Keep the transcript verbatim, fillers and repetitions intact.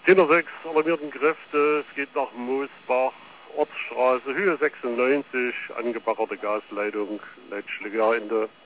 zehn Uhr sechs alarmierten Kräfte, es geht nach Moosbach, Ortsstraße, Höhe sechsundneunzig, angebaggerte Gasleitung, Leitschläger in der